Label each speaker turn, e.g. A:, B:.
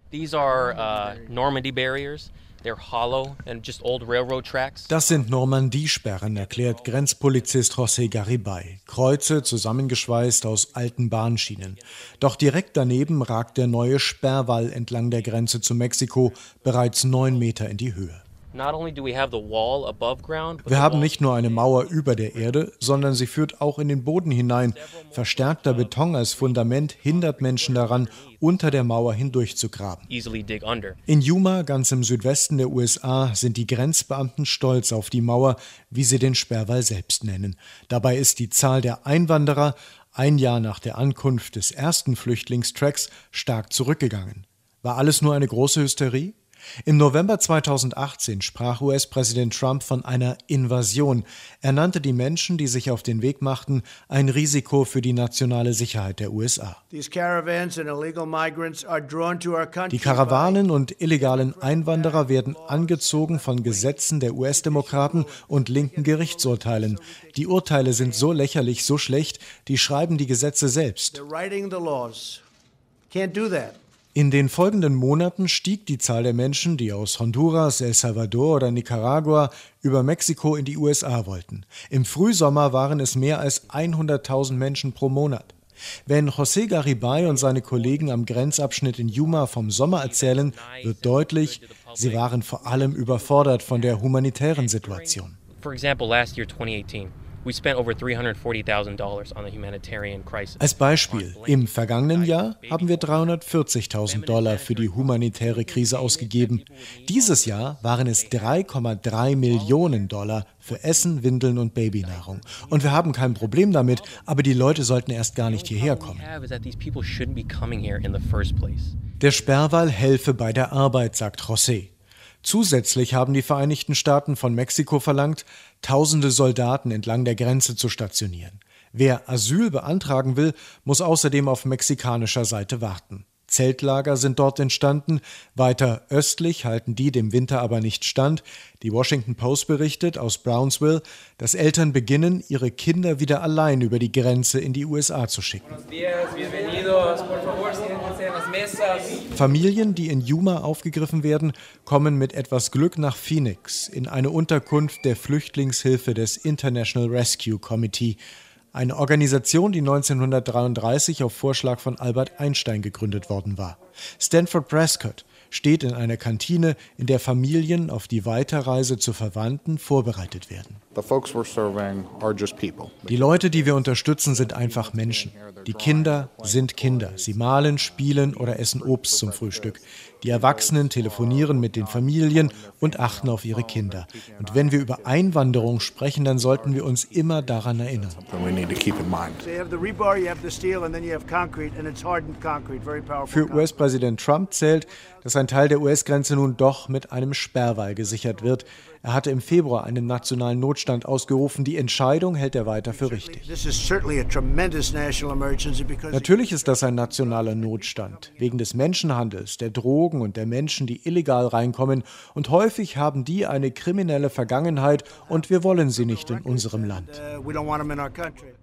A: These are Normandy barriers. They're hollow and just old railroad tracks.
B: Das sind Normandiesperren, erklärt Grenzpolizist José Garibay. Kreuze zusammengeschweißt aus alten Bahnschienen. Doch direkt daneben ragt der neue Sperrwall entlang der Grenze zu Mexiko, bereits 9 Meter in die Höhe. Wir haben nicht nur eine Mauer über der Erde, sondern sie führt auch in den Boden hinein. Verstärkter Beton als Fundament hindert Menschen daran, unter der Mauer hindurch zu graben. In Yuma, ganz im Südwesten der USA, sind die Grenzbeamten stolz auf die Mauer, wie sie den Sperrwall selbst nennen. Dabei ist die Zahl der Einwanderer, ein Jahr nach der Ankunft des ersten Flüchtlingstracks, stark zurückgegangen. War alles nur eine große Hysterie? Im November 2018 sprach US-Präsident Trump von einer Invasion. Er nannte die Menschen, die sich auf den Weg machten, ein Risiko für die nationale Sicherheit der USA. Die Karawanen und illegalen Einwanderer werden angezogen von Gesetzen der US-Demokraten und linken Gerichtsurteilen. Die Urteile sind so lächerlich, so schlecht, die schreiben die Gesetze selbst. In den folgenden Monaten stieg die Zahl der Menschen, die aus Honduras, El Salvador oder Nicaragua über Mexiko in die USA wollten. Im Frühsommer waren es mehr als 100.000 Menschen pro Monat. Wenn José Garibay und seine Kollegen am Grenzabschnitt in Yuma vom Sommer erzählen, wird deutlich, sie waren vor allem überfordert von der humanitären Situation.
A: For example, last year 2018. We spent over $340,000 on the humanitarian crisis.
B: Als Beispiel, im vergangenen Jahr haben wir $340.000 für die humanitäre Krise ausgegeben. Dieses Jahr waren es $3,3 Millionen für Essen, Windeln und Babynahrung. Und wir haben kein Problem damit, aber die Leute sollten erst gar nicht hierher kommen. Der Sperrwall helfe bei der Arbeit, sagt José. Zusätzlich haben die Vereinigten Staaten von Mexiko verlangt, tausende Soldaten entlang der Grenze zu stationieren. Wer Asyl beantragen will, muss außerdem auf mexikanischer Seite warten. Zeltlager sind dort entstanden, weiter östlich halten die dem Winter aber nicht stand. Die Washington Post berichtet aus Brownsville, dass Eltern beginnen, ihre Kinder wieder allein über die Grenze in die USA zu schicken. Familien, die in Yuma aufgegriffen werden, kommen mit etwas Glück nach Phoenix in eine Unterkunft der Flüchtlingshilfe des International Rescue Committee, eine Organisation, die 1933 auf Vorschlag von Albert Einstein gegründet worden war. Stanford Prescott steht in einer Kantine, in der Familien auf die Weiterreise zu Verwandten vorbereitet werden. Die Leute, die wir unterstützen, sind einfach Menschen. Die Kinder sind Kinder. Sie malen, spielen oder essen Obst zum Frühstück. Die Erwachsenen telefonieren mit den Familien und achten auf ihre Kinder. Und wenn wir über Einwanderung sprechen, dann sollten wir uns immer daran erinnern. Für US-Präsident Trump zählt, dass ein Teil der US-Grenze nun doch mit einem Sperrwall gesichert wird. Er hatte im Februar einen nationalen Notstand ausgerufen. Die Entscheidung hält er weiter für richtig. Natürlich ist das ein nationaler Notstand, wegen des Menschenhandels, der Drogen und der Menschen, die illegal reinkommen. Und häufig haben die eine kriminelle Vergangenheit und wir wollen sie nicht in unserem Land.